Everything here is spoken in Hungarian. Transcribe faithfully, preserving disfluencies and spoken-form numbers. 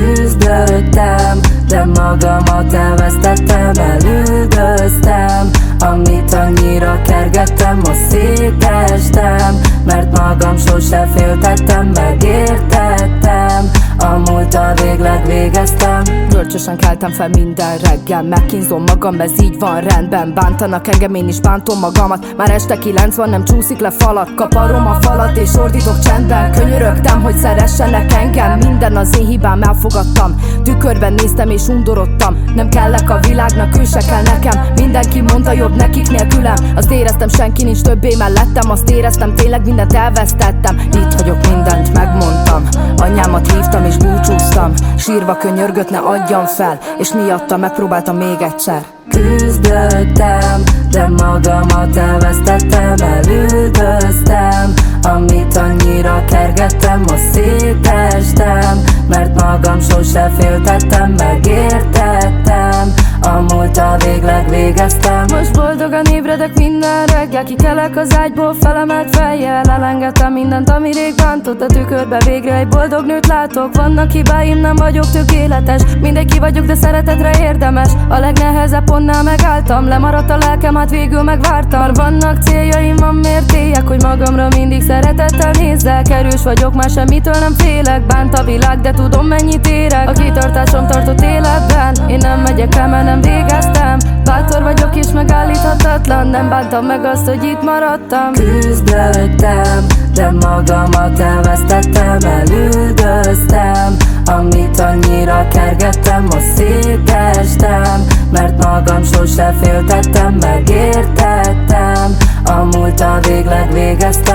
Küzdöttem, de magamat elvesztettem, elüldöztem. Amit annyira kergettem, most szétestem, mert magam sose féltettem, megértettem. A múlttal végleg végeztem. Bölcsösen keltem fel minden reggel, megkínzom magam, ez így van rendben. Bántanak engem, én is bántom magamat. Már este kilenc van, nem csúszik le falat. Kaparom a falat és ordítok csendben. Könyörögtem, hogy szeressenek engem. Minden az én hibám, elfogadtam. Tükörben néztem és undorodtam. Nem kellek a világnak, ő se kell nekem. Mindenki mondta, jobb nekik nélkülem. Azt éreztem, senki nincs többé mellettem. Azt éreztem, tényleg mindent elvesztettem. Itt vagyok, mindent megmondtam. Anyámat hívtam és búcsúztam. Sírva könyörgött, ne adjam fel, és miatta megpróbáltam még egyszer. Küzdöttem, de magamat elvesztettem, elüldöztem. Amit annyira kergettem, most szétestem, mert magam sose féltettem, megértettem. A múlttal végleg végeztem. Most boldogan ébredek minden reggel, kikelek az ágyból felemelt fejjel. Elengedtem mindent, ami rég bántott, a tükörbe végre egy boldog nőt látok. Vannak hibáim, nem vagyok tökéletes, mindenki vagyok, de szeretetre érdemes. A legnehezebb pontnál megálltam, lemaradt a lelkem, hát végül megvártam. Már vannak céljaim, van mértélyek, hogy magamra mindig szeretettel nézzek. Erős vagyok, már semmitől nem félek, bánt a világ, de tudom mennyit érek. A kitartásom tartott életben, én nem megyek el, mert nem végeztem. Bátor vagyok és megállíthatatlan, nem bántam meg azt, hogy itt maradtam. Küzdöttem, de magamat elvesztettem, elüldöztem. Amit annyira kergettem, most szétestem, mert magam sose féltettem, megértettem. A múlttal végleg végeztem.